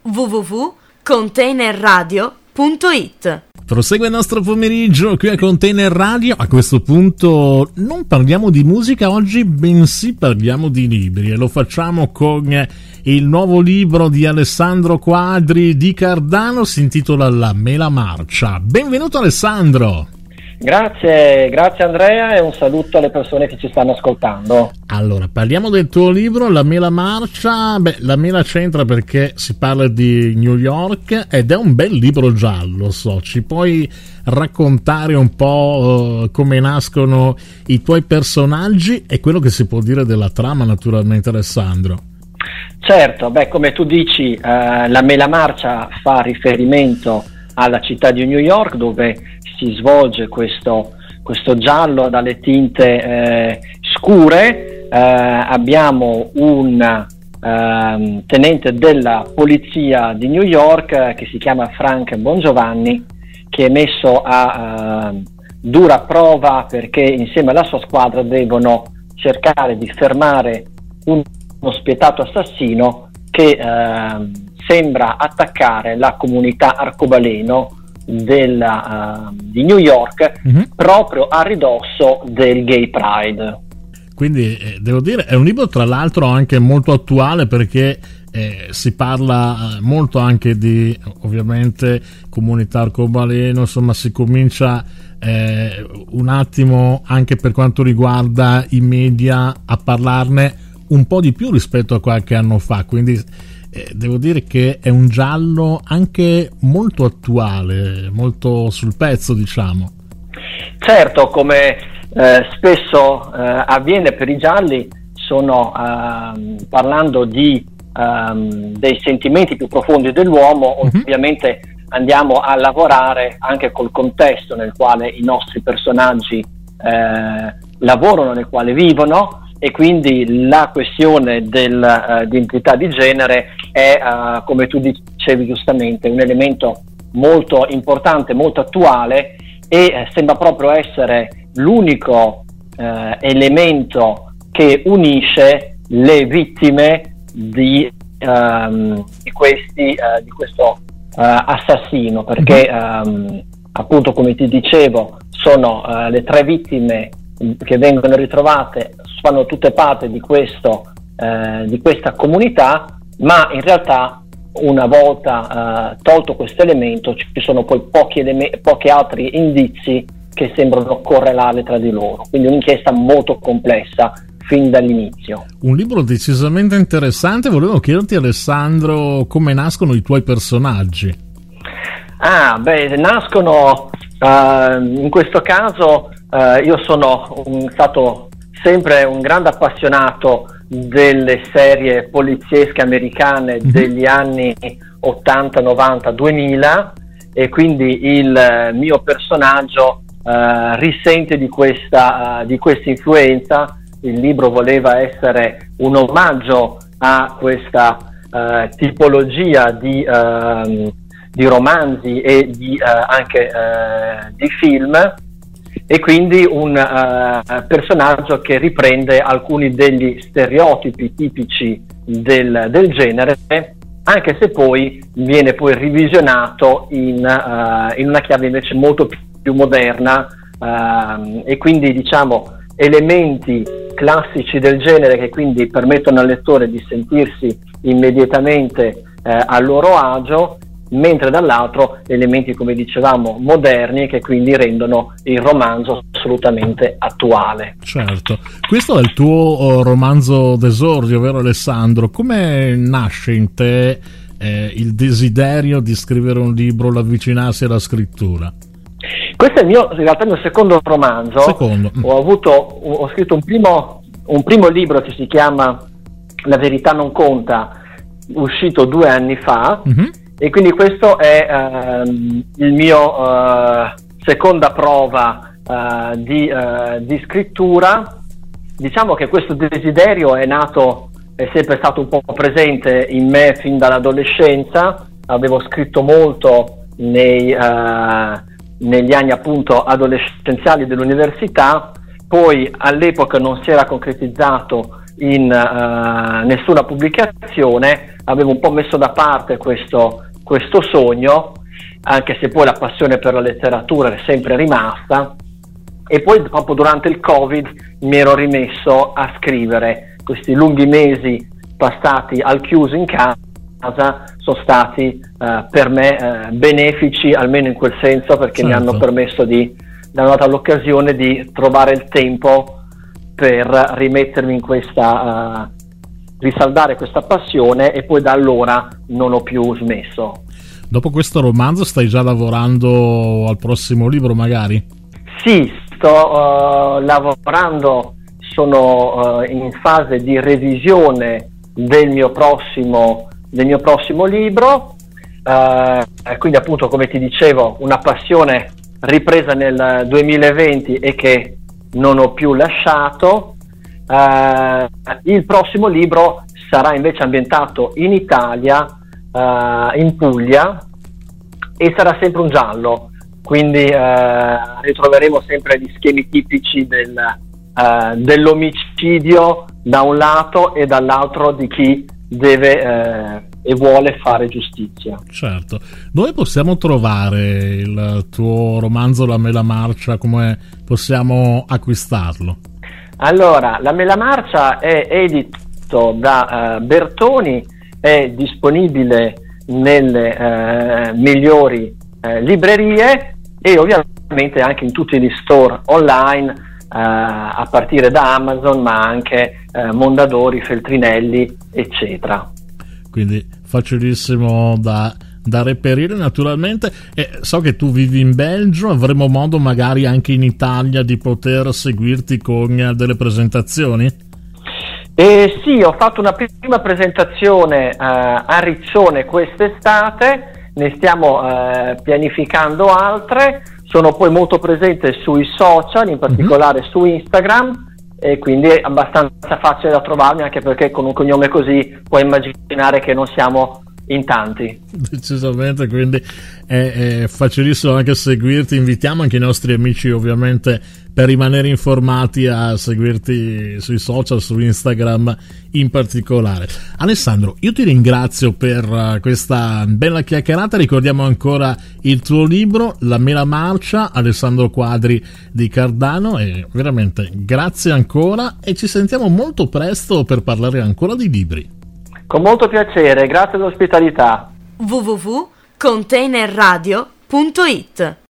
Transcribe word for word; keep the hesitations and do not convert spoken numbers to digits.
w w w punto container radio punto it. Prosegue il nostro pomeriggio qui a Container Radio. A questo punto non parliamo di musica oggi, bensì parliamo di libri, e lo facciamo con il nuovo libro di Alessandro Quadri di Cardano, si intitola La Mela Marcia. Benvenuto Alessandro. Grazie, grazie Andrea, e un saluto alle persone che ci stanno ascoltando. Allora, parliamo del tuo libro La Mela Marcia. Beh, la mela c'entra perché si parla di New York ed è un bel libro giallo, so. Ci puoi raccontare un po' uh, come nascono i tuoi personaggi e quello che si può dire della trama, naturalmente, Alessandro? Certo, beh, come tu dici, uh, La Mela Marcia fa riferimento alla città di New York, dove si svolge questo, questo giallo dalle tinte eh, scure. Eh, abbiamo un eh, tenente della polizia di New York eh, che si chiama Frank Bongiovanni, che è messo a eh, dura prova perché insieme alla sua squadra devono cercare di fermare un, uno spietato assassino che eh, sembra attaccare la comunità arcobaleno della, uh, di New York, mm-hmm. proprio a ridosso del Gay Pride. Quindi eh, devo dire è un libro tra l'altro anche molto attuale, perché eh, si parla molto anche di, ovviamente, comunità arcobaleno, insomma si comincia eh, un attimo anche per quanto riguarda i media a parlarne un po' di più rispetto a qualche anno fa, quindi Eh, devo dire che è un giallo anche molto attuale, molto sul pezzo, diciamo. Certo, come eh, spesso eh, avviene per i gialli, sono eh, parlando di eh, dei sentimenti più profondi dell'uomo, mm-hmm. ovviamente andiamo a lavorare anche col contesto nel quale i nostri personaggi eh, lavorano, nel quale vivono. E quindi la questione dell'identità uh, di genere è, uh, come tu dicevi giustamente, un elemento molto importante, molto attuale, e eh, sembra proprio essere l'unico uh, elemento che unisce le vittime di, um, di, questi, uh, di questo uh, assassino, perché um, appunto, come ti dicevo, sono uh, le tre vittime che vengono ritrovate, fanno tutte parte di questo eh, di questa comunità, ma in realtà una volta eh, tolto questo elemento ci sono poi pochi, eleme- pochi altri indizi che sembrano correlare tra di loro, quindi un'inchiesta molto complessa fin dall'inizio. Un libro decisamente interessante. Volevo chiederti, Alessandro, come nascono i tuoi personaggi? Ah, beh, nascono uh, in questo caso Uh, io sono un, stato sempre un grande appassionato delle serie poliziesche americane mm-hmm. degli anni ottanta, novanta, duemila, e quindi il uh, mio personaggio uh, risente di questa, uh, di questa influenza. Il libro voleva essere un omaggio a questa uh, tipologia di, uh, di romanzi e di, uh, anche uh, di film, e quindi un uh, personaggio che riprende alcuni degli stereotipi tipici del, del genere, anche se poi viene poi revisionato in, uh, in una chiave invece molto più, più moderna, uh, e quindi diciamo elementi classici del genere che quindi permettono al lettore di sentirsi immediatamente uh, a loro agio, mentre dall'altro elementi, come dicevamo, moderni, che quindi rendono il romanzo assolutamente attuale. Certo, questo è il tuo romanzo d'esordio, vero Alessandro? Come nasce in te eh, il desiderio di scrivere un libro, l'avvicinarsi alla scrittura? Questo è il mio, in realtà il mio secondo romanzo. Secondo. Ho avuto, ho scritto un primo, un primo libro che si chiama La verità non conta, uscito due anni fa. Mm-hmm. E quindi questo è uh, il mio uh, seconda prova uh, di, uh, di scrittura. Diciamo che questo desiderio è nato, è sempre stato un po' presente in me fin dall'adolescenza. Avevo scritto molto nei, uh, negli anni appunto adolescenziali dell'università, poi all'epoca non si era concretizzato in uh, nessuna pubblicazione, avevo un po' messo da parte questo, questo sogno, anche se poi la passione per la letteratura è sempre rimasta, e poi proprio durante il Covid mi ero rimesso a scrivere. Questi lunghi mesi passati al chiuso in casa sono stati uh, per me uh, benefici, almeno in quel senso, perché certo. mi hanno permesso di, mi hanno dato l'occasione di trovare il tempo per rimettermi in questa, uh, risaldare questa passione, e poi da allora non ho più smesso. Dopo questo romanzo stai già lavorando al prossimo libro, magari? Sì, sto uh, lavorando, sono uh, in fase di revisione del mio prossimo, del mio prossimo libro, uh, quindi appunto, come ti dicevo, una passione ripresa nel duemilaventi e che non ho più lasciato. Uh, il prossimo libro sarà invece ambientato in Italia, uh, in Puglia, e sarà sempre un giallo, quindi uh, ritroveremo sempre gli schemi tipici del, uh, dell'omicidio da un lato e dall'altro di chi deve uh, e vuole fare giustizia. Certo. Dove possiamo trovare il tuo romanzo La Mela Marcia? Come possiamo acquistarlo? Allora, La Mela Marcia è edito da uh, Bertoni, è disponibile nelle uh, migliori uh, librerie e ovviamente anche in tutti gli store online, uh, a partire da Amazon, ma anche uh, Mondadori, Feltrinelli, eccetera. Quindi facilissimo da, da reperire, naturalmente. E so che tu vivi in Belgio, avremo modo magari anche in Italia di poter seguirti con delle presentazioni? Eh sì, ho fatto una prima presentazione uh, a Riccione quest'estate, ne stiamo uh, pianificando altre, sono poi molto presente sui social, in particolare mm-hmm. su Instagram, e quindi è abbastanza facile da trovarmi, anche perché con un cognome così puoi immaginare che non siamo in tanti. Decisamente, quindi è, è facilissimo anche seguirti. Invitiamo anche i nostri amici, ovviamente, per rimanere informati, a seguirti sui social, su Instagram in particolare. Alessandro, io ti ringrazio per questa bella chiacchierata. Ricordiamo ancora il tuo libro La Mela Marcia, Alessandro Quadri di Cardano, e veramente grazie ancora, e ci sentiamo molto presto per parlare ancora di libri. Con molto piacere, grazie dell'ospitalità. w w w punto containerradio punto it